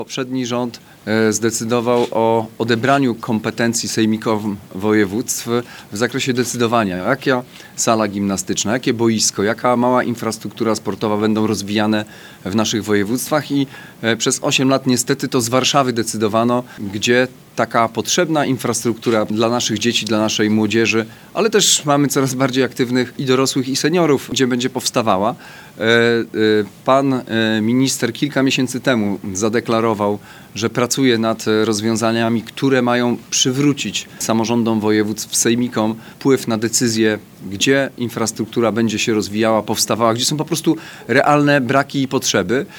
Poprzedni rząd zdecydował o odebraniu kompetencji sejmikom województw w zakresie decydowania, jaka sala gimnastyczna, jakie boisko, jaka mała infrastruktura sportowa będą rozwijane w naszych województwach i przez 8 lat niestety to z Warszawy decydowano, gdzie taka potrzebna infrastruktura dla naszych dzieci, dla naszej młodzieży, ale też mamy coraz bardziej aktywnych i dorosłych, i seniorów, gdzie będzie powstawała. Pan minister kilka miesięcy temu zadeklarował, że pracuje nad rozwiązaniami, które mają przywrócić samorządom województw, sejmikom wpływ na decyzję, gdzie infrastruktura będzie się rozwijała, powstawała, gdzie są po prostu realne braki i potrzeby.